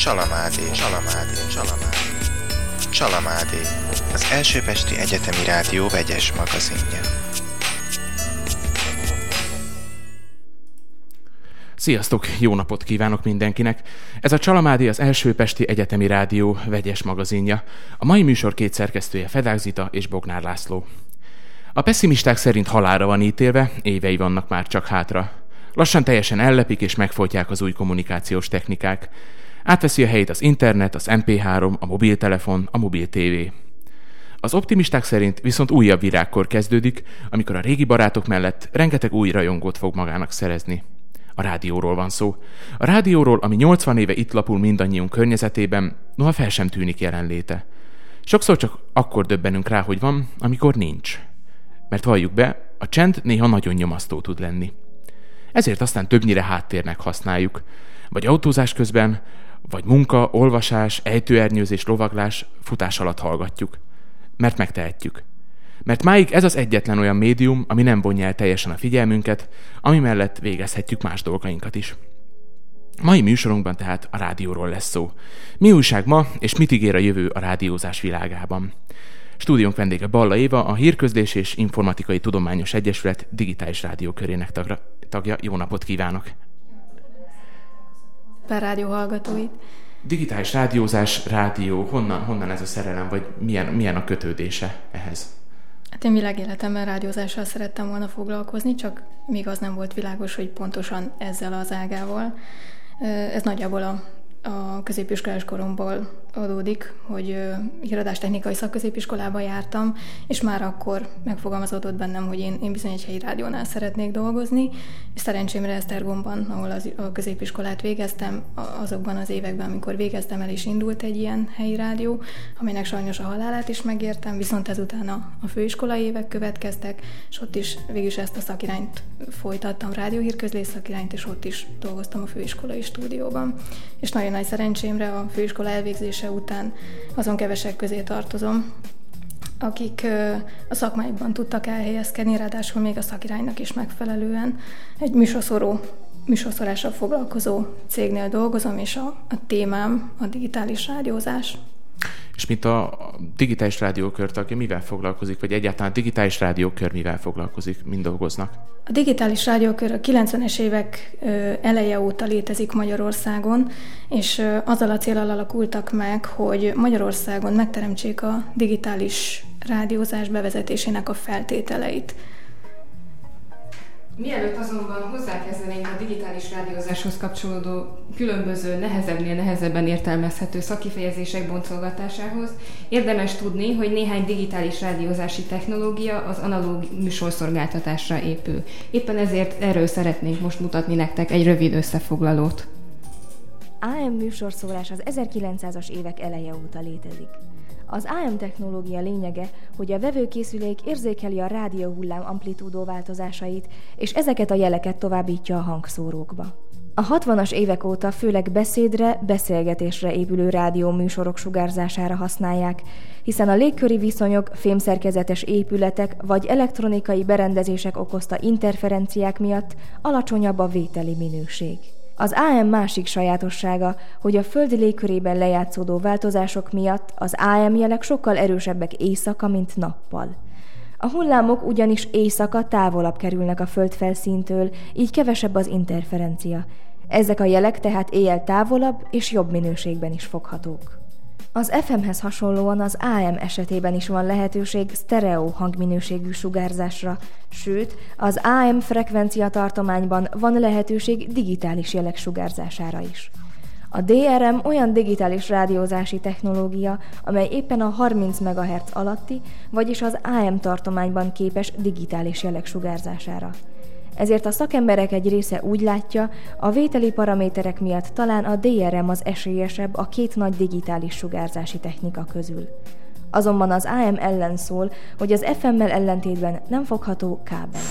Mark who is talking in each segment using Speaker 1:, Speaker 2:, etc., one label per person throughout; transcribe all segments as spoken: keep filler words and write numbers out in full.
Speaker 1: Csalamádé, Csalamádé, Csalamádé, Csalamádé, az Elsőpesti Egyetemi Rádió vegyes magazinja.
Speaker 2: Sziasztok, jó napot kívánok mindenkinek! Ez a Csalamádé, az Elsőpesti Egyetemi Rádió vegyes magazinja. A mai műsor két szerkesztője Fedák Zita és Bognár László. A pessimisták szerint halálra van ítélve, évei vannak már csak hátra. Lassan teljesen ellepik és megfojtják az új kommunikációs technikák. Átveszi a helyét az internet, az em pé három, a mobiltelefon, a mobil tévé. Az optimisták szerint viszont újabb virágkor kezdődik, amikor a régi barátok mellett rengeteg új rajongót fog magának szerezni. A rádióról van szó. A rádióról, ami nyolcvan éve itt lapul mindannyiunk környezetében, noha fel sem tűnik jelenléte. Sokszor csak akkor döbbenünk rá, hogy van, amikor nincs. Mert valljuk be, a csend néha nagyon nyomasztó tud lenni. Ezért aztán többnyire háttérnek használjuk. Vagy autózás közben, vagy munka, olvasás, ejtőernyőzés, lovaglás, futás alatt hallgatjuk. Mert megtehetjük. Mert máig ez az egyetlen olyan médium, ami nem vonja el teljesen a figyelmünket, ami mellett végezhetjük más dolgainkat is. Mai műsorunkban tehát a rádióról lesz szó. Mi újság ma, és mit ígér a jövő a rádiózás világában? Stúdiónk vendége Balla Éva, a Hírközlés és Informatikai Tudományos Egyesület digitális rádiókörének tagra, tagja. Jó napot kívánok!
Speaker 3: Per rádió hallgatóit.
Speaker 2: Digitális rádiózás, rádió, honnan, honnan ez a szerelem, vagy milyen, milyen a kötődése ehhez?
Speaker 3: Hát én világéletemben rádiózással szerettem volna foglalkozni, csak még az nem volt világos, hogy pontosan ezzel az ágával. Ez nagyjából a, a középiskolás koromból adódik, hogy híradástechnikai szakközépiskolába jártam, és már akkor megfogalmazódott bennem, hogy én, én bizony egy helyi rádiónál szeretnék dolgozni, és szerencsémre Esztergomban, ahol az, a középiskolát végeztem, azokban az években, amikor végeztem el, is indult egy ilyen helyi rádió, aminek sajnos a halálát is megértem, viszont ezután a, a főiskolai évek következtek, és ott is végülis ezt a szakirányt folytattam, rádióhírközlés szakirányt, és ott is dolgoztam a főiskolai stúdióban. És nagyon nagy szerencsémre a főiskola elvégzése után azon kevesek közé tartozom, akik a szakmáikban tudtak elhelyezkedni, ráadásul még a szakiránynak is megfelelően. Egy műsorszóró, műsorszorással foglalkozó cégnél dolgozom, és a, a témám a digitális rádiózás.
Speaker 2: És mint a digitális rádiókör tagja, mivel foglalkozik, vagy egyáltalán a digitális rádiókör mivel foglalkozik, mind dolgoznak?
Speaker 3: A digitális rádiókör a kilencvenes évek eleje óta létezik Magyarországon, és azzal a céllal alakultak meg, hogy Magyarországon megteremtsék a digitális rádiózás bevezetésének a feltételeit.
Speaker 4: Mielőtt azonban hozzákezdenénk a digitális rádiózáshoz kapcsolódó különböző nehezebbnél nehezebben értelmezhető szakkifejezések boncolgatásához, érdemes tudni, hogy néhány digitális rádiózási technológia az analóg műsorszolgáltatásra épül. Éppen ezért erről szeretnénk most mutatni nektek egy rövid összefoglalót.
Speaker 5: á em műsorszórás az ezerkilencszázas évek eleje óta létezik. Az á em technológia lényege, hogy a vevőkészülék érzékeli a rádióhullám amplitúdó változásait, és ezeket a jeleket továbbítja a hangszórókba. A hatvanas évek óta főleg beszédre, beszélgetésre épülő rádióműsorok sugárzására használják, hiszen a légköri viszonyok, fémszerkezetes épületek vagy elektronikai berendezések okozta interferenciák miatt alacsonyabb a vételi minőség. Az á em másik sajátossága, hogy a Föld légkörében lejátszódó változások miatt az á em jelek sokkal erősebbek éjszaka, mint nappal. A hullámok ugyanis éjszaka távolabb kerülnek a Föld felszíntől, így kevesebb az interferencia. Ezek a jelek tehát éjjel távolabb és jobb minőségben is foghatók. Az ef emhez hasonlóan az á em esetében is van lehetőség sztereó hangminőségű sugárzásra, sőt, az á em frekvencia tartományban van lehetőség digitális jelek sugárzására is. A dé er em olyan digitális rádiózási technológia, amely éppen a harminc megahertz alatti, vagyis az á em tartományban képes digitális jelek sugárzására. Ezért a szakemberek egy része úgy látja, a vételi paraméterek miatt talán a dé er em az esélyesebb a két nagy digitális sugárzási technika közül. Azonban az á em ellen szól, hogy az ef emmel ellentétben nem fogható kábelen.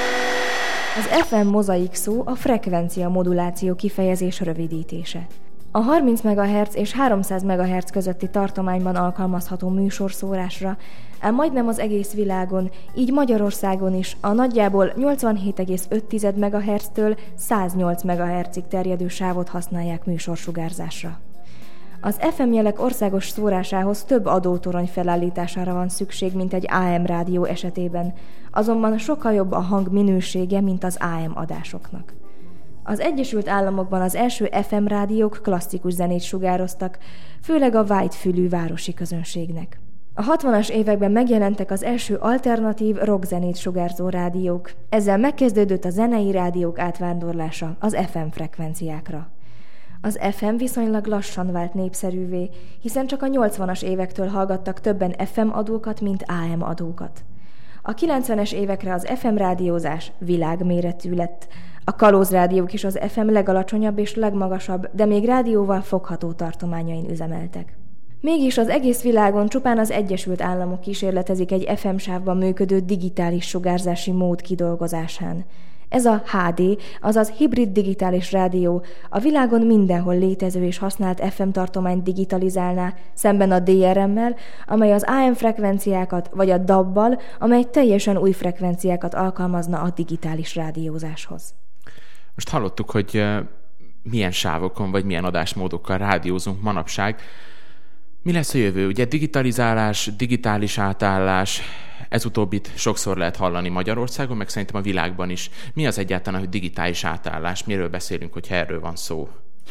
Speaker 5: Az ef em mozaik szó a frekvencia moduláció kifejezés rövidítése. A harminc megahertz és háromszáz megahertz közötti tartományban alkalmazható műsorszórásra, ám majdnem az egész világon, így Magyarországon is a nagyjából nyolcvanhét egész öt megahertztől száznyolc megahertzig terjedő sávot használják műsorsugárzásra. Az ef em jelek országos szórásához több adótorony felállítására van szükség, mint egy á em rádió esetében, azonban sokkal jobb a hang minősége, mint az á em adásoknak. Az Egyesült Államokban az első ef em rádiók klasszikus zenét sugároztak, főleg a vágyfülű városi közönségnek. A hatvanas években megjelentek az első alternatív rockzenét sugárzó rádiók, ezzel megkezdődött a zenei rádiók átvándorlása az ef em frekvenciákra. Az ef em viszonylag lassan vált népszerűvé, hiszen csak a nyolcvanas évektől hallgattak többen ef em adókat, mint á em adókat. A kilencvenes évekre az ef em rádiózás világméretű lett, a kalózrádiók is az ef em legalacsonyabb és legmagasabb, de még rádióval fogható tartományain üzemeltek. Mégis az egész világon csupán az Egyesült Államok kísérletezik egy ef em sávban működő digitális sugárzási mód kidolgozásán. Ez a há dé, azaz hibrid digitális rádió, a világon mindenhol létező és használt ef em tartományt digitalizálná, szemben a dé er emmel, amely az á em frekvenciákat, vagy a dabbal, amely teljesen új frekvenciákat alkalmazna a digitális rádiózáshoz.
Speaker 2: Most hallottuk, hogy milyen sávokon vagy milyen adásmódokkal rádiózunk manapság. Mi lesz a jövő? Ugye digitalizálás, digitális átállás, ez utóbbit sokszor lehet hallani Magyarországon, meg szerintem a világban is. Mi az egyáltalán, hogy digitális átállás? Miről beszélünk, hogyha erről van szó?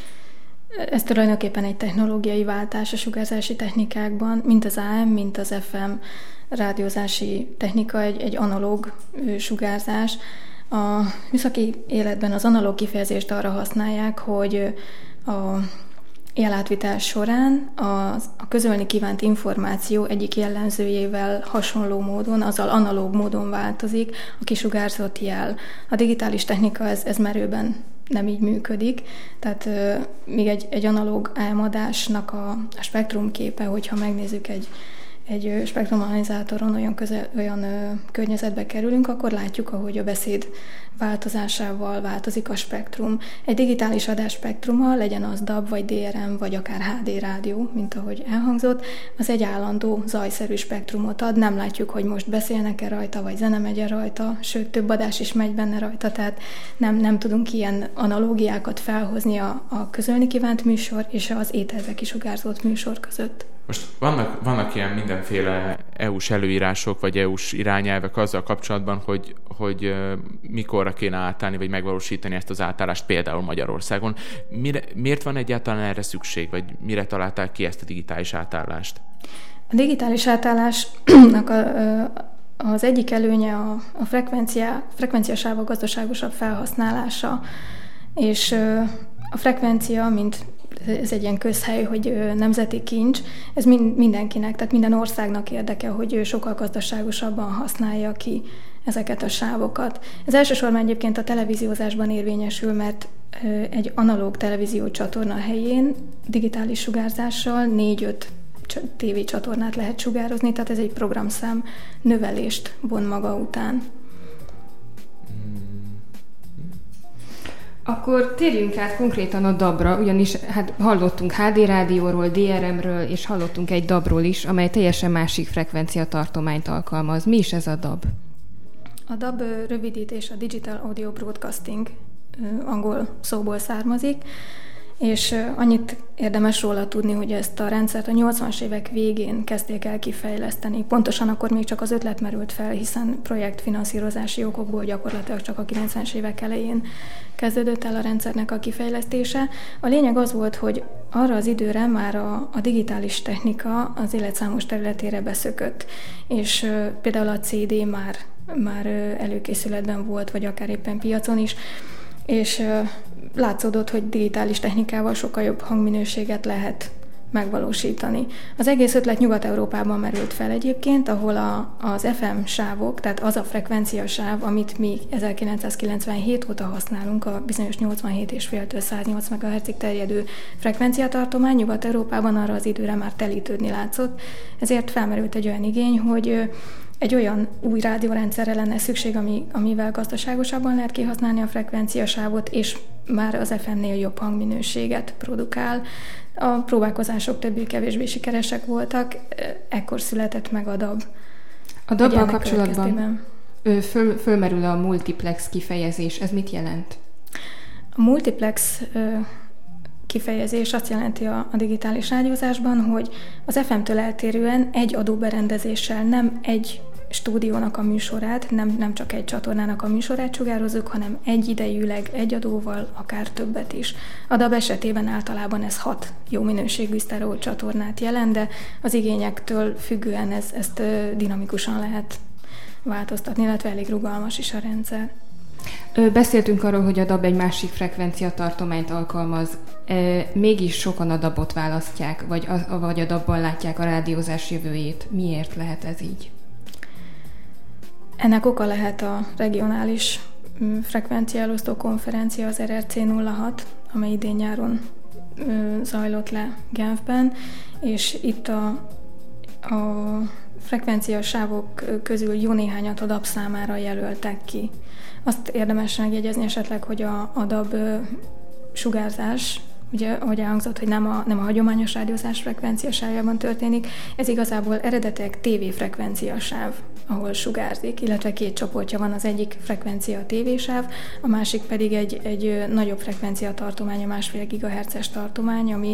Speaker 3: Ez tulajdonképpen egy technológiai váltás a sugárzási technikákban, mint az á em, mint az ef em rádiózási technika, egy, egy analóg sugárzás. A műszaki életben az analóg kifejezést arra használják, hogy a jelátvitás során a, a közölni kívánt információ egyik jellemzőjével hasonló módon, azzal analóg módon változik a kisugárzott jel. A digitális technika ez, ez merőben nem így működik, tehát euh, még egy, egy analóg á em adásnak a, a spektrumképe, hogyha megnézzük egy egy spektrumanalyzátoron olyan, közel, olyan ö, környezetbe kerülünk, akkor látjuk, ahogy a beszéd változásával változik a spektrum. Egy digitális adás spektruma, legyen az dab, vagy dé er em, vagy akár há dé rádió, mint ahogy elhangzott, az egy állandó zajszerű spektrumot ad, nem látjuk, hogy most beszélnek-e rajta, vagy zene megy-e rajta, sőt, több adás is megy benne rajta, tehát nem, nem tudunk ilyen analógiákat felhozni a, a közölni kívánt műsor és az éterbe kisugárzott műsor között.
Speaker 2: Most vannak, vannak ilyen mindenféle é u-s előírások, vagy é u-s irányelvek azzal kapcsolatban, hogy, hogy uh, mikorra kéne átállni, vagy megvalósítani ezt az átállást például Magyarországon. Mire, miért van egyáltalán erre szükség, vagy mire találták ki ezt a digitális átállást?
Speaker 3: A digitális átállásnak a, az egyik előnye a, a frekvencia, frekvenciasávok gazdaságosabb felhasználása, és a frekvencia, mint ez egy ilyen közhely, hogy nemzeti kincs, ez mindenkinek, tehát minden országnak érdeke, hogy sokkal gazdaságosabban használja ki ezeket a sávokat. Ez elsősorban egyébként a televíziózásban érvényesül, mert egy analóg televízió csatorna helyén digitális sugárzással négy-öt tévécsatornát lehet sugározni, tehát ez egy programszám növelést von maga után.
Speaker 4: Akkor térjünk át konkrétan a dabra, ugyanis hát hallottunk há dé rádióról, dé er emről, és hallottunk egy dabról is, amely teljesen másik frekvenciatartományt alkalmaz. Mi is ez a dab?
Speaker 3: A dab rövidítés a Digital Audio Broadcasting angol szóból származik, és annyit érdemes róla tudni, hogy ezt a rendszert a nyolcvanas évek végén kezdték el kifejleszteni. Pontosan akkor még csak az ötlet merült fel, hiszen projektfinanszírozási okokból gyakorlatilag csak a kilencvenes évek elején kezdődött el a rendszernek a kifejlesztése. A lényeg az volt, hogy arra az időre már a, a digitális technika az életszámos területére beszökött, és uh, például a cé dé már, már uh, előkészületben volt, vagy akár éppen piacon is, és uh, látszódott, hogy digitális technikával sokkal jobb hangminőséget lehet megvalósítani. Az egész ötlet Nyugat-Európában merült fel egyébként, ahol a, az ef em sávok, tehát az a frekvenciasáv, amit mi ezerkilencszázkilencvenhét óta használunk, a bizonyos nyolcvanhét egész öt-től száznyolc megahertzig terjedő frekvenciatartomány Nyugat-Európában arra az időre már telítődni látszott, ezért felmerült egy olyan igény, hogy egy olyan új rádiórendszerre lenne szükség, ami, amivel gazdaságosabban lehet kihasználni a frekvenciasávot, és már az ef em-nél jobb hangminőséget produkál. A próbálkozások többé-kevésbé sikeresek voltak, ekkor született meg a dab.
Speaker 4: A dabbal kapcsolatban föl, fölmerül a multiplex kifejezés. Ez mit jelent?
Speaker 3: A multiplex kifejezés azt jelenti a, a digitális rádiózásban, hogy az ef em-től eltérően egy adóberendezéssel nem egy stúdiónak a műsorát, nem, nem csak egy csatornának a műsorát sugározzuk, hanem egyidejűleg egy adóval, akár többet is. A dab esetében általában ez hat jó minőségű sztereó csatornát jelent, de az igényektől függően ez, ezt dinamikusan lehet változtatni, illetve elég rugalmas is a rendszer.
Speaker 4: Beszéltünk arról, hogy a dab egy másik frekvenciatartományt alkalmaz. Mégis sokan a dabot választják, vagy a, vagy a dabban látják a rádiózás jövőjét. Miért lehet ez így?
Speaker 3: Ennek oka lehet a regionális frekvenciaelosztó konferencia, az er er cé nulla hat, amely idén nyáron zajlott le Genfben, és itt a, a frekvenciasávok közül jó néhányat a dab számára jelöltek ki. Azt érdemes megjegyezni esetleg, hogy a, a dab sugárzás, ugye, ahogy elhangzott, hogy nem a, nem a hagyományos rádiózás frekvenciasávjában történik, ez igazából eredetileg tévéfrekvenciasáv, ahol sugárzik, illetve két csoportja van, az egyik frekvencia a tévésáv, a másik pedig egy, egy nagyobb frekvencia tartomány, a másfél gigahertzes tartomány, ami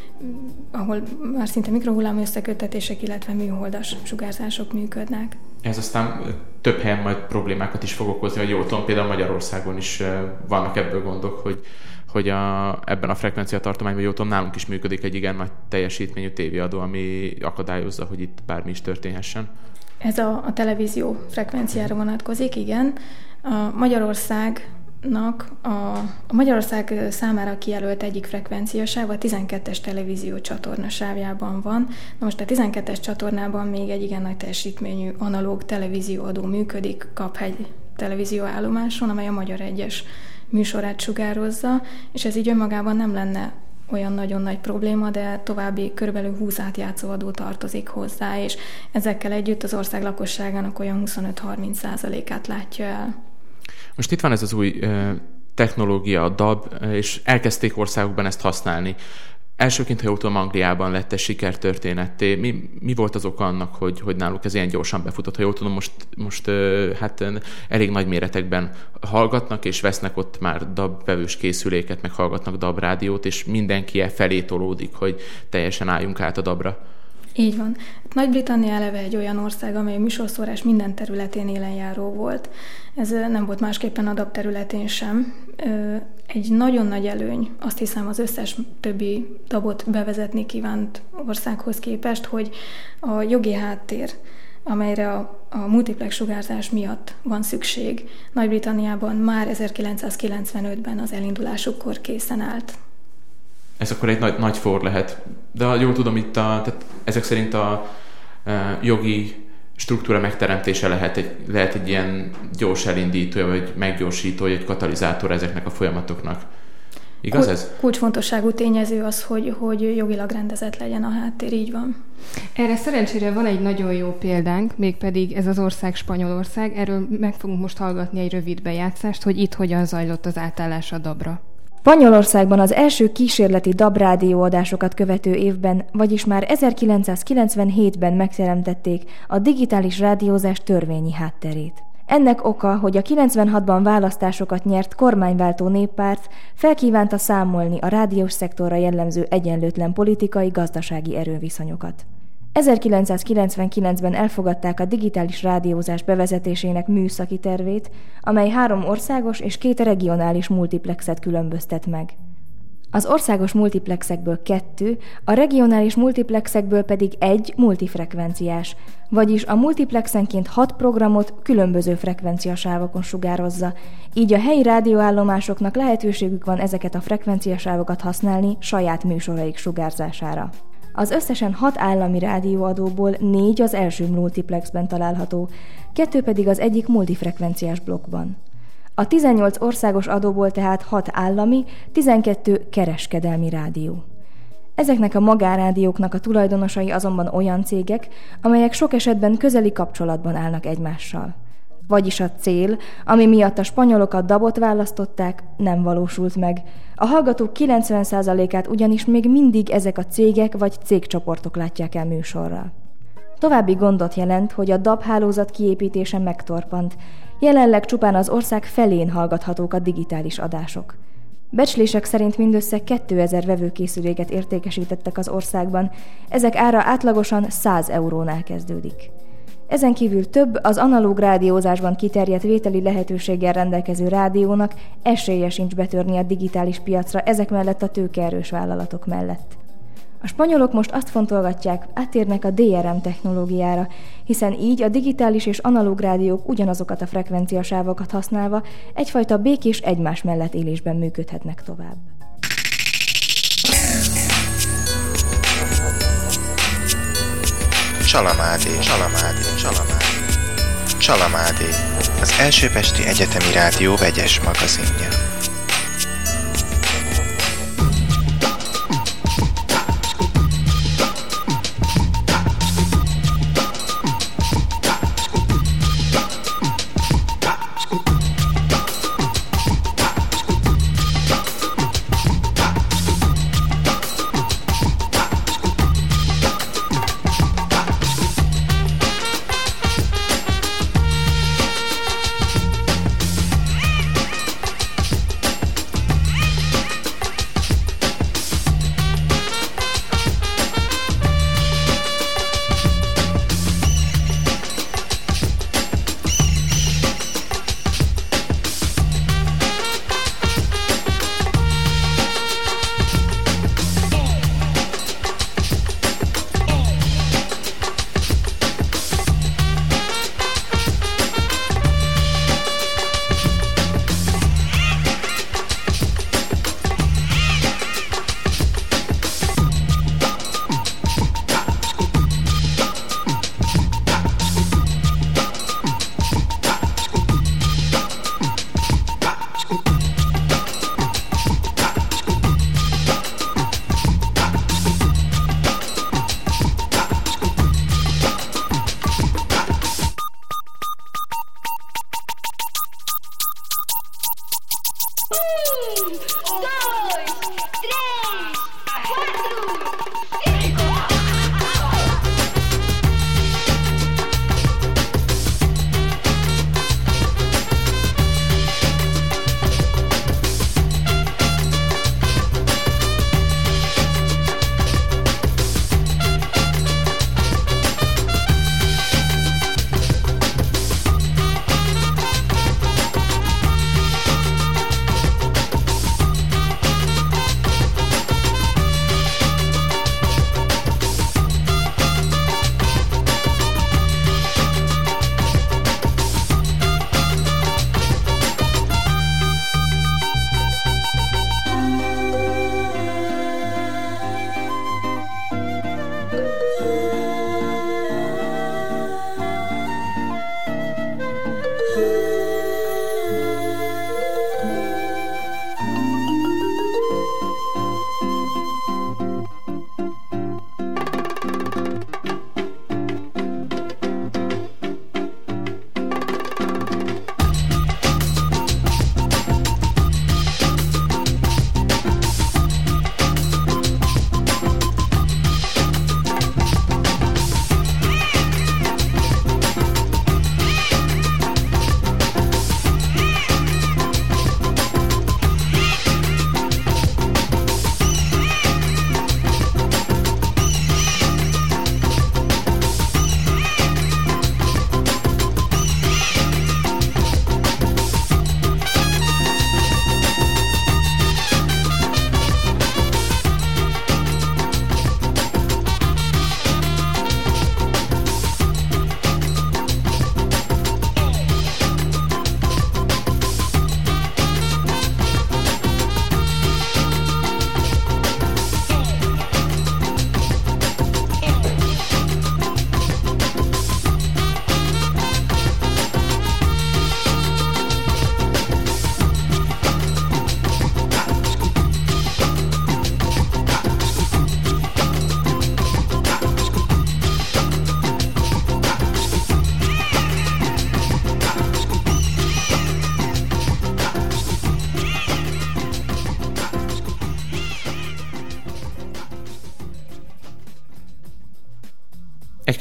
Speaker 3: ahol már szinte mikrohullámú összeköttetések, illetve műholdas sugárzások működnek.
Speaker 2: Ez aztán több helyen majd problémákat is fog okozni, hogy jól tudom, például Magyarországon is vannak ebből gondok, hogy, hogy a, ebben a frekvenciatartományban, jól tudom, nálunk is működik egy igen nagy teljesítményű tévéadó, ami akadályozza, hogy itt bármi is történhessen.
Speaker 3: Ez a, a televízió frekvenciára vonatkozik, igen. A Magyarországnak a, a Magyarország számára kijelölt egyik frekvenciasáv a tizenkettes televízió csatorna sávjában van. Na most a tizenkettes csatornában még egy igen nagy teljesítményű analóg televízióadó működik, Kaphegy televízióállomáson, amely a Magyar Egyes műsorát sugározza, és ez így önmagában nem lenne olyan nagyon nagy probléma, de további körülbelül húsz átjátszóadó tartozik hozzá, és ezekkel együtt az ország lakosságának olyan huszonöt-harminc százalékát látja el.
Speaker 2: Most itt van ez az új uh, technológia, a dab, és elkezdték országokban ezt használni. Elsőként, ha jól tudom, Angliában lett ez sikertörténetté. Mi, mi volt az oka annak, hogy, hogy náluk ez ilyen gyorsan befutott? Ha jól tudom, most, most uh, hát elég nagy méretekben hallgatnak, és vesznek ott már dabvevős készüléket, meg hallgatnak dabrádiót, és mindenki e felé tolódik, hogy teljesen álljunk át a dabra.
Speaker 3: Így van. Nagy-Britannia eleve egy olyan ország, amely a műsorszórás minden területén élenjáró volt. Ez nem volt másképpen a dab területén sem. Egy nagyon nagy előny, azt hiszem az összes többi dabot bevezetni kívánt országhoz képest, hogy a jogi háttér, amelyre a, a multiplex sugárzás miatt van szükség, Nagy-Britanniában már ezerkilencszázkilencvenötben az elindulásukkor készen állt.
Speaker 2: Ez akkor egy nagy, nagy for lehet. De jól tudom, itt a, tehát ezek szerint a e, jogi struktúra megteremtése lehet egy, lehet egy ilyen gyors elindítója, vagy meggyorsítója, egy katalizátor ezeknek a folyamatoknak. Igaz ez?
Speaker 3: Kulcsfontosságú tényező az, hogy, hogy jogilag rendezett legyen a háttér, így van.
Speaker 4: Erre szerencsére van egy nagyon jó példánk, mégpedig ez az ország Spanyolország. Erről meg fogunk most hallgatni egy rövid bejátszást, hogy itt hogyan zajlott az átállás a dabra.
Speaker 5: Spanyolországban az első kísérleti dab rádióadásokat követő évben, vagyis már ezerkilencszázkilencvenhétben megteremtették a digitális rádiózás törvényi hátterét. Ennek oka, hogy a kilencvenhatban választásokat nyert kormányváltó néppárt felkívánta számolni a rádiós szektorra jellemző egyenlőtlen politikai-gazdasági erőviszonyokat. ezerkilencszázkilencvenkilencben elfogadták a digitális rádiózás bevezetésének műszaki tervét, amely három országos és két regionális multiplexet különböztet meg. Az országos multiplexekből kettő, a regionális multiplexekből pedig egy multifrekvenciás, vagyis a multiplexenként hat programot különböző frekvenciasávokon sugározza, így a helyi rádióállomásoknak lehetőségük van ezeket a frekvenciasávokat használni saját műsoraik sugárzására. Az összesen hat állami rádióadóból négy az első multiplexben található, kettő pedig az egyik multifrekvenciás blokkban. A tizennyolc országos adóból tehát hat állami, tizenkettő kereskedelmi rádió. Ezeknek a magánrádióknak a tulajdonosai azonban olyan cégek, amelyek sok esetben közeli kapcsolatban állnak egymással. Vagyis a cél, ami miatt a spanyolok a dabot választották, nem valósult meg. A hallgatók kilencven százalékát ugyanis még mindig ezek a cégek vagy cégcsoportok látják el műsorral. További gondot jelent, hogy a dab hálózat kiépítése megtorpant. Jelenleg csupán az ország felén hallgathatók a digitális adások. Becslések szerint mindössze kétezer vevőkészüléket értékesítettek az országban, ezek ára átlagosan száz eurónál kezdődik. Ezen kívül több az analóg rádiózásban kiterjedt vételi lehetőséggel rendelkező rádiónak esélye sincs betörni a digitális piacra ezek mellett a tőkeerős vállalatok mellett. A spanyolok most azt fontolgatják, áttérnek a dé er em technológiára, hiszen így a digitális és analóg rádiók ugyanazokat a frekvenciasávokat használva egyfajta békés egymás mellett élésben működhetnek tovább.
Speaker 1: Csalamádé, Csalamádé, Csalamádé, Csalamádé, az Elsőpesti Egyetemi Rádió vegyes magazinja.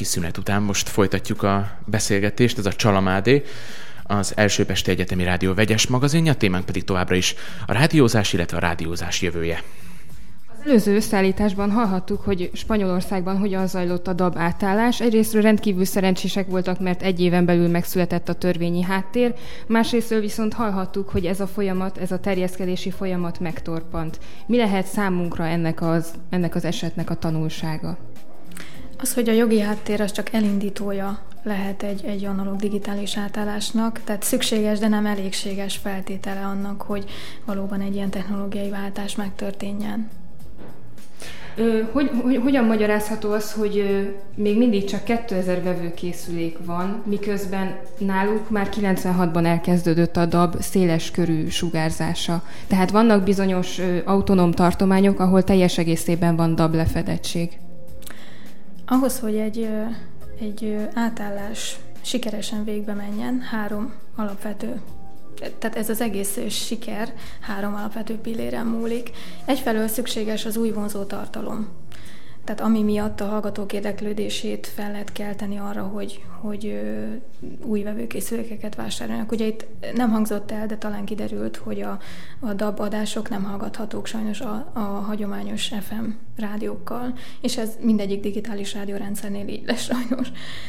Speaker 2: kis szünet után most folytatjuk a beszélgetést, ez a Csalamádé, az Első Pesti Egyetemi Rádió vegyes magazinja, témánk pedig továbbra is a rádiózás, illetve a rádiózás jövője.
Speaker 4: Az előző összeállításban hallhattuk, hogy Spanyolországban hogyan zajlott a dab átállás. Egyrésztről rendkívül szerencsések voltak, mert egy éven belül megszületett a törvényi háttér, másrésztről viszont hallhattuk, hogy ez a folyamat, ez a terjeszkedési folyamat megtorpant. Mi lehet számunkra ennek az, ennek az esetnek a tanulsága?
Speaker 3: Az, hogy a jogi háttér az csak elindítója lehet egy, egy analóg digitális átállásnak, tehát szükséges, de nem elégséges feltétele annak, hogy valóban egy ilyen technológiai váltás megtörténjen.
Speaker 4: Ö, hogy, hogy, hogyan magyarázható az, hogy ö, még mindig csak kétezer vevőkészülék van, miközben náluk már kilencvenhatban elkezdődött a dab széles körű sugárzása. Tehát vannak bizonyos ö, autonóm tartományok, ahol teljes egészében van dab lefedettség.
Speaker 3: Ahhoz, hogy egy, egy átállás sikeresen végbe menjen, három alapvető, tehát ez az egész siker három alapvető pilléren múlik. Egyfelől szükséges az új vonzó tartalom. Tehát ami miatt a hallgatók érdeklődését fel lehet kelteni arra, hogy, hogy új vevőkészülékeket vásároljanak. Ugye itt nem hangzott el, de talán kiderült, hogy a, a dab adások nem hallgathatók sajnos a, a hagyományos ef em rádiókkal, és ez mindegyik digitális rádiórendszernél így lesz sajnos.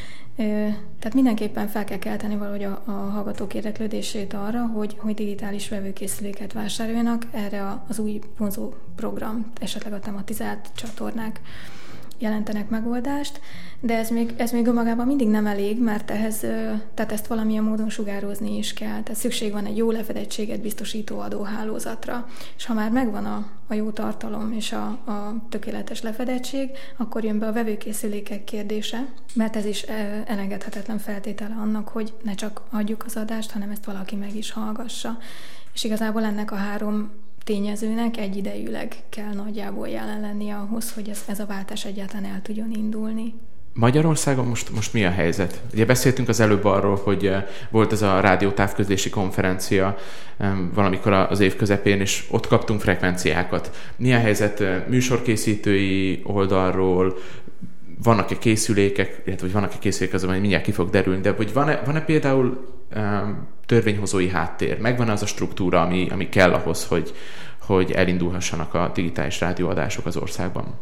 Speaker 3: Tehát mindenképpen fel kell kelteni valahogy a, a hallgatók érdeklődését arra, hogy, hogy digitális vevőkészüléket vásároljanak. Erre az új vonzó program, esetleg a tematizált csatornák jelentenek megoldást, de ez még, ez még önmagában mindig nem elég, mert ehhez, tehát ezt valamilyen módon sugározni is kell. Tehát szükség van egy jó lefedettséget biztosító adóhálózatra, és ha már megvan a, a jó tartalom és a, a tökéletes lefedettség, akkor jön be a vevőkészülékek kérdése, mert ez is elengedhetetlen feltétele annak, hogy ne csak adjuk az adást, hanem ezt valaki meg is hallgassa. És igazából ennek a három tényezőnek egyidejűleg kell nagyjából jelen lennie ahhoz, hogy ez, ez a váltás egyáltalán el tudjon indulni.
Speaker 2: Magyarországon most, most mi a helyzet? Ugye beszéltünk az előbb arról, hogy volt ez a rádiótávközlési konferencia valamikor az év közepén, és ott kaptunk frekvenciákat. Mi a helyzet műsorkészítői oldalról? Vannak-e készülékek, illetve hogy vannak-e készülékek, azon mindjárt ki fog derülni, de hogy van-e, van-e például um, törvényhozói háttér? Megvan az a struktúra, ami, ami kell ahhoz, hogy, hogy elindulhassanak a digitális rádióadások az országban?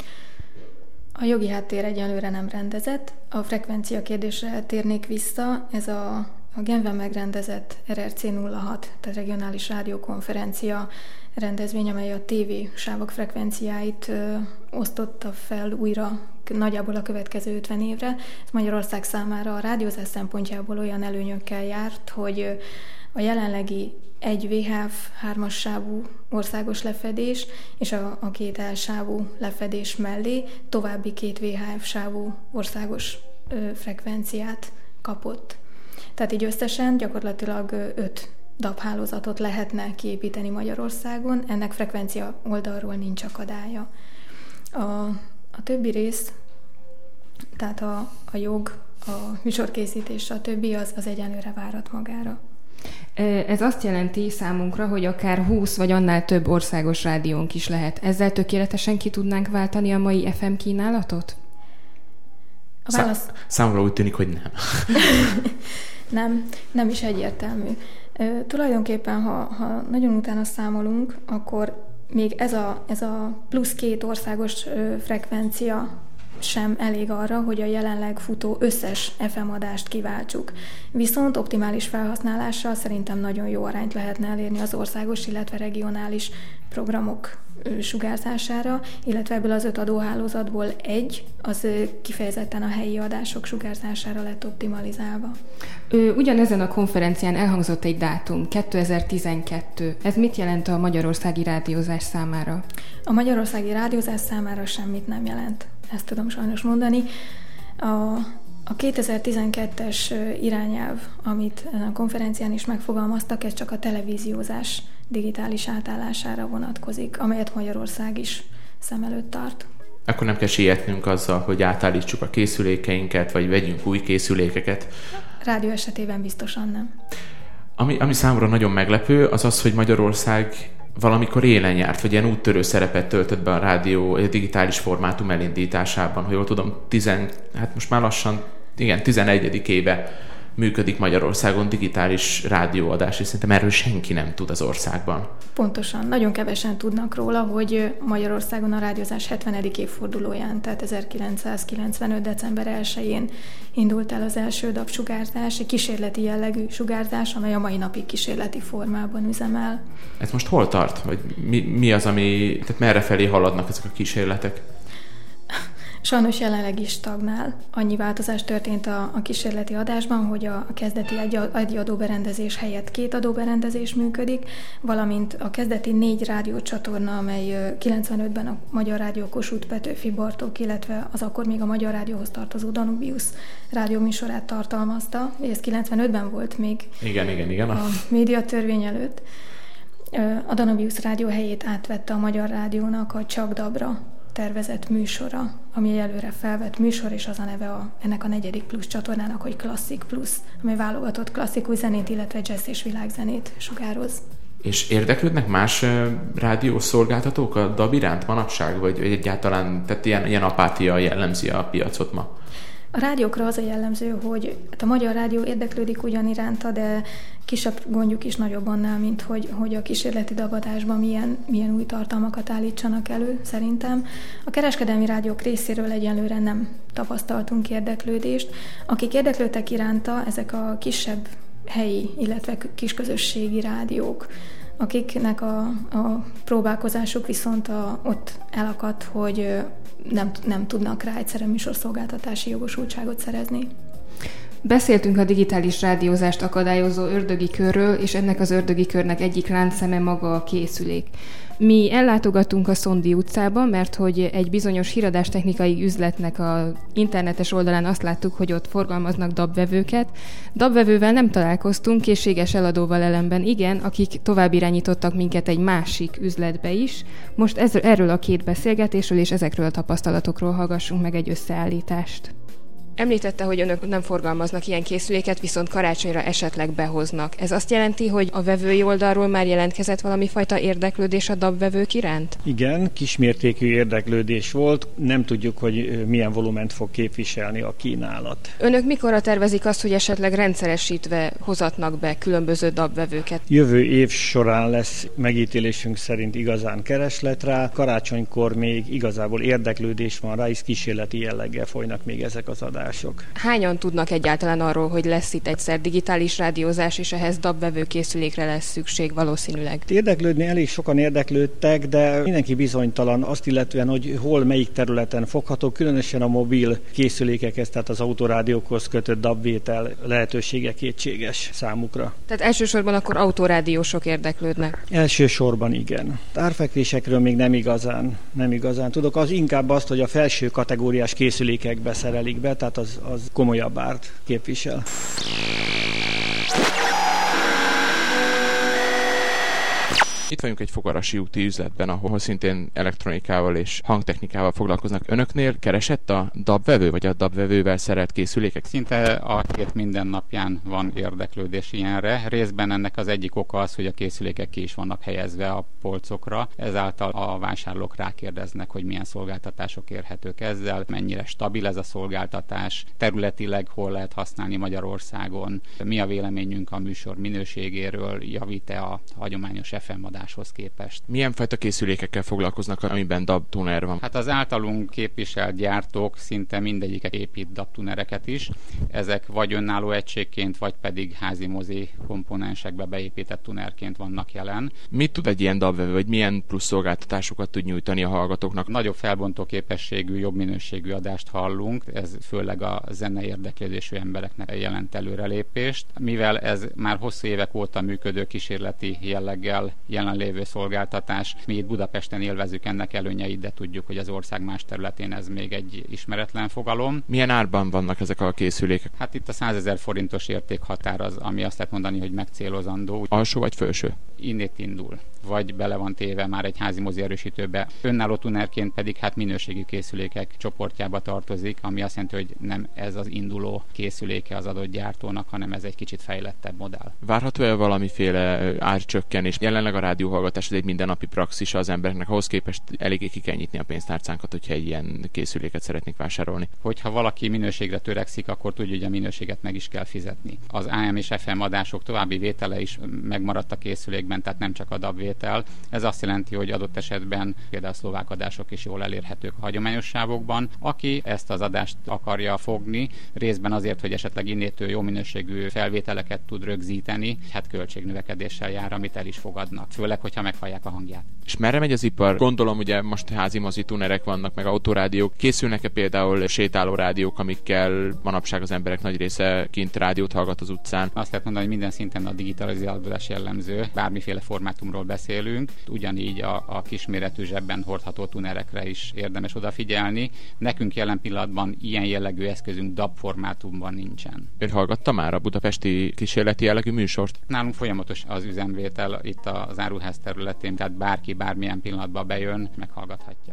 Speaker 3: A jogi háttér egyelőre nem rendezett. A frekvencia kérdésre térnék vissza. Ez a, a Genfben megrendezett er er cé nulla hat, tehát regionális rádiókonferencia rendezvény, amely a tévé sávok frekvenciáit ö, osztotta fel újra nagyjából a következő ötven évre. Ez Magyarország számára a rádiózás szempontjából olyan előnyökkel járt, hogy a jelenlegi egy vé há ef hármas sávú országos lefedés és a, a két el sávú lefedés mellé további két vé há ef sávú országos ö, frekvenciát kapott. Tehát így összesen gyakorlatilag öt dab hálózatot lehetne kiépíteni Magyarországon, ennek frekvencia oldalról nincs akadálya. A, a többi rész, tehát a, a jog, a műsorkészítés, a többi az, az egyenlőre várat magára.
Speaker 4: Ez azt jelenti számunkra, hogy akár húsz vagy annál több országos rádiónk is lehet. Ezzel tökéletesen ki tudnánk váltani a mai ef em kínálatot?
Speaker 3: A válasz...
Speaker 2: Szá- számomra úgy tűnik, hogy nem.
Speaker 3: nem, nem is egyértelmű. Ö, tulajdonképpen, ha, ha nagyon utána számolunk, akkor még ez a, ez a plusz két országos ö, frekvencia sem elég arra, hogy a jelenleg futó összes ef em adást kiváltsuk. Viszont optimális felhasználással szerintem nagyon jó arányt lehetne elérni az országos, illetve regionális programok sugárzására, illetve ebből az öt adóhálózatból egy, az kifejezetten a helyi adások sugárzására lett optimalizálva.
Speaker 4: Ugyanezen a konferencián elhangzott egy dátum, kétezer-tizenkettő. Ez mit jelent a magyarországi rádiózás számára?
Speaker 3: A magyarországi rádiózás számára semmit nem jelent. Ezt tudom sajnos mondani. A, a kétezer-tizenkettes irányelv, amit a konferencián is megfogalmaztak, ez csak a televíziózás digitális átállására vonatkozik, amelyet Magyarország is szem előtt tart.
Speaker 2: Akkor nem kell sietnünk azzal, hogy átállítsuk a készülékeinket, vagy vegyünk új készülékeket.
Speaker 3: Rádió esetében biztosan nem.
Speaker 2: Ami, ami számomra nagyon meglepő, az az, hogy Magyarország valamikor élen járt, vagy ilyen úttörő szerepet töltött be a rádió a digitális formátum elindításában, ha jól tudom, tizen, hát most már lassan, igen, tizenegyedik éve működik Magyarországon digitális rádióadás, és szerintem erről senki nem tud az országban.
Speaker 3: Pontosan. Nagyon kevesen tudnak róla, hogy Magyarországon a rádiózás hetvenedik évfordulóján, tehát ezerkilencszázkilencvenöt. december elsején indult el az első dé á bé sugárzás, egy kísérleti jellegű sugárzás, amely a mai napig kísérleti formában üzemel.
Speaker 2: Ez most hol tart? Vagy mi, mi az, ami, tehát merre felé haladnak ezek a kísérletek?
Speaker 3: Sajnos jelenleg is stagnál. Annyi változás történt a, a kísérleti adásban, hogy a, a kezdeti egy, egy adóberendezés helyett két adóberendezés működik, valamint a kezdeti négy rádiócsatorna, amely kilencvenötben a Magyar Rádió Kossuth Petőfi Bartók, illetve az akkor még a Magyar Rádióhoz tartozó Danubius rádióműsorát tartalmazta. Ez kilencvenötben volt még
Speaker 2: igen, igen, igen.
Speaker 3: a médiatörvény előtt. A Danubius rádió helyét átvette a Magyar Rádiónak a Csak Dabra tervezett műsora, ami egy előre felvett műsor, és az a neve a, ennek a negyedik plusz csatornának, hogy Klasszik Plusz, ami válogatott klasszikus zenét, illetve jazz és világzenét sugároz.
Speaker 2: És érdeklődnek más uh, rádiószolgáltatók a dé á bé iránt manapság, vagy egyáltalán, tehát ilyen, ilyen apátia jellemzi a piacot ma?
Speaker 3: A rádiókra az a jellemző, hogy hát a Magyar Rádió érdeklődik ugyan iránta, de kisebb gondjuk is nagyobb annál, mint hogy, hogy a kísérleti dabadásban milyen, milyen új tartalmakat állítsanak elő, szerintem. A kereskedelmi rádiók részéről egyenlőre nem tapasztaltunk érdeklődést. Akik érdeklődtek iránta, ezek a kisebb helyi, illetve kisközösségi rádiók, akiknek a, a próbálkozásuk viszont a, ott elakadt, hogy nem, nem tudnak rá egyszerűen műsorszolgáltatási jogosultságot szerezni.
Speaker 4: Beszéltünk a digitális rádiózást akadályozó ördögi körről, és ennek az ördögi körnek egyik láncszeme maga a készülék. Mi ellátogattunk a Szondi utcába, mert hogy egy bizonyos híradástechnikai üzletnek a internetes oldalán azt láttuk, hogy ott forgalmaznak dabvevőket. Dabvevővel nem találkoztunk, készséges eladóval ellenben igen, akik tovább irányítottak minket egy másik üzletbe is. Most ez, erről a két beszélgetésről és ezekről a tapasztalatokról hallgassunk meg egy összeállítást. Említette, hogy önök nem forgalmaznak ilyen készüléket, viszont karácsonyra esetleg behoznak. Ez azt jelenti, hogy a vevői oldalról már jelentkezett valami fajta érdeklődés a dabvevők iránt?
Speaker 6: Igen, kismértékű érdeklődés volt. Nem tudjuk, hogy milyen volument fog képviselni a kínálat.
Speaker 4: Önök mikorra tervezik azt, hogy esetleg rendszeresítve hozatnak be különböző dabvevőket?
Speaker 6: Jövő év során lesz megítélésünk szerint igazán kereslet rá. Karácsonykor még igazából érdeklődés van rá, és kísérleti jelleggel folynak még ezek az adások.
Speaker 4: Hányan tudnak egyáltalán arról, hogy lesz itt egyszer digitális rádiózás, és ehhez dabvevő készülékre lesz szükség valószínűleg?
Speaker 6: Érdeklődni elég sokan érdeklődtek, de mindenki bizonytalan azt illetően, hogy hol, melyik területen fogható, különösen a mobil készülékekhez, tehát az autorádiókhoz kötött dabvétel lehetősége kétséges számukra.
Speaker 4: Tehát elsősorban akkor autorádiósok érdeklődnek?
Speaker 6: Elsősorban igen. Árfekvésekről még nem igazán, nem igazán tudok. Az inkább azt, hogy a felső kategóriás készülékekbe szerelik be, tehát az, az komolyabb árt képvisel.
Speaker 2: Itt vagyunk egy Fogarasi úti üzletben, ahol szintén elektronikával és hangtechnikával foglalkoznak. Önöknél keresett a dabvevő, vagy a dabvevővel szerelt készülékek?
Speaker 7: Szinte a két mindennapján van érdeklődés ilyenre. Részben ennek az egyik oka az, hogy a készülékek ki is vannak helyezve a polcokra. Ezáltal a vásárlók rákérdeznek, hogy milyen szolgáltatások érhetők ezzel, mennyire stabil ez a szolgáltatás, területileg hol lehet használni Magyarországon, mi a véleményünk a műsor minőségéről, javít-e a hagyományos ef em adáshoz képest.
Speaker 2: Milyen fajta készülékekkel foglalkoznak, amiben dé á bé tuner van?
Speaker 7: Hát az általunk képviselt gyártók szinte mindegyiket épít dé á bé tunereket is. Ezek vagy önálló egységként, vagy pedig házi mozi komponensekbe beépített tunerként vannak jelen.
Speaker 2: Mit tud egy ilyen dabvevő, vagy milyen plusz szolgáltatásokat tud nyújtani a hallgatóknak?
Speaker 7: Nagyobb felbontó képességű, jobb minőségű adást hallunk. Ez főleg a zene érdeklődésű embereknek jelent előrelépést. Mivel ez már hosszú évek óta működő kísérleti jelleggel jelenlévő szolgáltatás. Mi itt Budapesten élvezzük ennek előnyeit, de tudjuk, hogy az ország más területén ez még egy ismeretlen fogalom.
Speaker 2: Milyen árban vannak ezek a készülékek?
Speaker 7: Hát itt a százezer forintos értékhatár az, ami azt lehet mondani, hogy megcélozandó.
Speaker 2: Alsó vagy felső?
Speaker 7: Innét indul. Vagy bele van téve már egy házi mozi erősítőbe. Önálló tunerként pedig hát minőségi készülékek csoportjába tartozik, ami azt jelenti, hogy nem ez az induló készüléke az adott gyártónak, hanem ez egy kicsit fejlettebb modell.
Speaker 2: Várható-e valamiféle árcsökkenés? Jelenleg a rádióhallgatás egy mindennapi praxisa az embereknek, ahhoz képest eléggé ki kell nyitni a pénztárcánkat, hogyha egy ilyen készüléket szeretnék vásárolni.
Speaker 7: Hogyha valaki minőségre törekszik, akkor tudja, hogy a minőséget meg is kell fizetni. Az á em és ef em adások további vétele is megmaradt a készülékben, tehát nem csak a dé á bé vétel. Ez azt jelenti, hogy adott esetben például a szlovák adások is jól elérhetők a hagyományos sávokban. Aki ezt az adást akarja fogni, részben azért, hogy esetleg innétől jó minőségű felvételeket tud rögzíteni, hát költségnövekedéssel jár, amit el is fogadnak, főleg, hogyha meghallják a hangját.
Speaker 2: És merre megy az ipar? Gondolom, ugye most házi mozitunerek vannak, meg autorádiók. Készülnek-e például sétáló rádiók, amikkel manapság az emberek nagy része kint rádiót hallgat az utcán?
Speaker 7: Azt lehet mondani, hogy minden szinten a digitalizálódás jellemző, bármiféle formátumról beszélünk. Ugyanígy a, a kisméretű zsebben hordható tunerekre is érdemes odafigyelni. Nekünk jelen pillanatban ilyen jellegű eszközünk dé á bé formátumban nincsen.
Speaker 2: Ön hallgatta már a budapesti kísérleti jellegű műsort?
Speaker 7: Nálunk folyamatos az üzemvétel itt az áruház területén, tehát bárki bármilyen pillanatban bejön, meghallgathatja.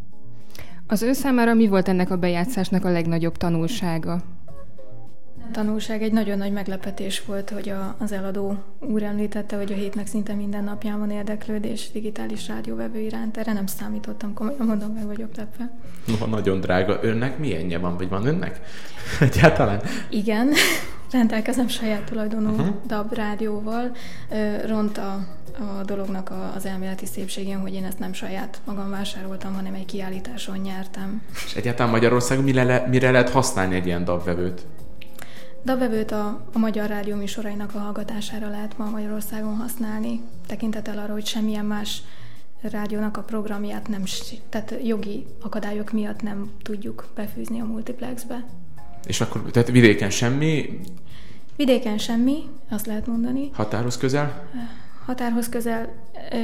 Speaker 4: Az ön számára mi volt ennek a bejátszásnak a legnagyobb tanulsága?
Speaker 3: Tanulság egy nagyon nagy meglepetés volt, hogy a, az eladó úr említette, hogy a hétnek szinte minden napján van érdeklődés digitális rádióvevő iránt. Erre nem számítottam, komolyan mondom, meg vagyok lepve.
Speaker 2: No, nagyon drága. Önnek milyenje van, vagy van önnek? Egyáltalán?
Speaker 3: Igen, rendelkezem saját tulajdonú uh-huh. dé á bé rádióval. Ront a, a dolognak a, az elméleti szépségén, hogy én ezt nem saját magam vásároltam, hanem egy kiállításon nyertem.
Speaker 2: És egyáltalán Magyarországon mire, le, mire lehet használni egy ilyen dé á bé vevőt?
Speaker 3: dé á bé vevőt a, a magyar rádió műsorainak a hallgatására lehet ma Magyarországon használni, tekintettel arra, hogy semmilyen más rádiónak a programját nem, tehát jogi akadályok miatt nem tudjuk befűzni a multiplexbe.
Speaker 2: És akkor, tehát vidéken semmi?
Speaker 3: Vidéken semmi, azt lehet mondani.
Speaker 2: Határhoz közel?
Speaker 3: Határhoz közel ö,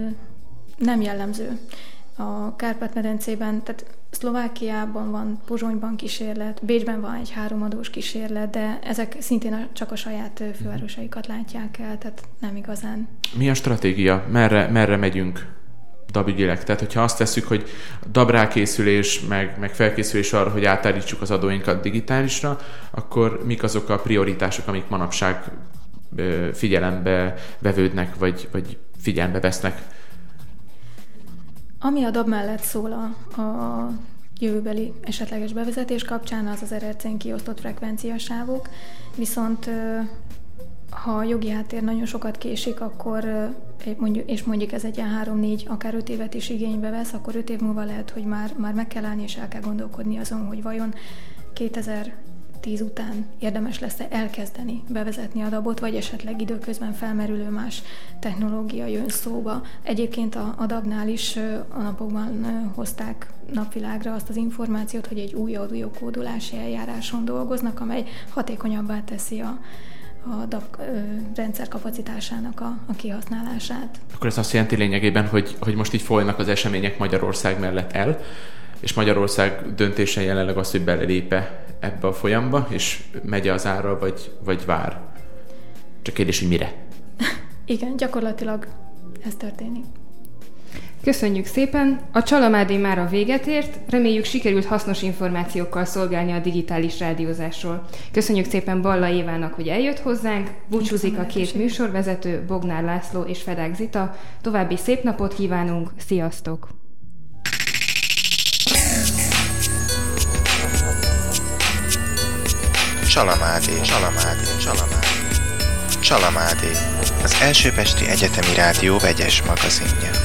Speaker 3: nem jellemző. A Kárpát-medencében, tehát Szlovákiában van, Pozsonyban kísérlet, Bécsben van egy háromadós kísérlet, de ezek szintén csak a saját fővárosaikat látják el, tehát nem igazán. Mi
Speaker 2: a stratégia? Merre, merre megyünk dé á bé ügyileg? Tehát, hogyha azt tesszük, hogy dé á bé rákészülés, meg, meg felkészülés arra, hogy átállítsuk az adóinkat digitálisra, akkor mik azok a prioritások, amik manapság figyelembe vevődnek, vagy, vagy figyelembe vesznek?
Speaker 3: Ami a dé á bé mellett szól a, a jövőbeli esetleges bevezetés kapcsán, az az er er cén kiosztott frekvenciasávok, viszont ha a jogi háttér nagyon sokat késik, akkor mondjuk, és mondjuk ez egy ilyen három-négy, akár öt évet is igénybe vesz, akkor öt év múlva lehet, hogy már, már meg kell állni, és el kell gondolkodni azon, hogy vajon kétezer-tíz után érdemes lesz-e elkezdeni bevezetni a dé á bé-ot, vagy esetleg időközben felmerülő más technológia jön szóba. Egyébként a, a dé á bé-nál is a napokban hozták napvilágra azt az információt, hogy egy új audiokódolási eljáráson dolgoznak, amely hatékonyabbá teszi a a dé á bé rendszer kapacitásának a, a kihasználását.
Speaker 2: Akkor ez azt jelenti lényegében, hogy, hogy most így folynak az események Magyarország mellett el, és Magyarország döntése jelenleg az, hogy belelép-e ebbe a folyamba, és megy az ára, vagy, vagy vár. Csak kérdés, hogy mire?
Speaker 3: Igen, gyakorlatilag ez történik.
Speaker 4: Köszönjük szépen! A Csalamádi már a véget ért, reméljük sikerült hasznos információkkal szolgálni a digitális rádiózásról. Köszönjük szépen Balla Évának, hogy eljött hozzánk, búcsúzik a két műsorvezető, Bognár László és Fedák Zita. További szép napot kívánunk, sziasztok!
Speaker 1: Csalamádi, Csalamádi, Csalamádi, Csalamádi, az Elsőpesti Egyetemi Rádió vegyes magazinja.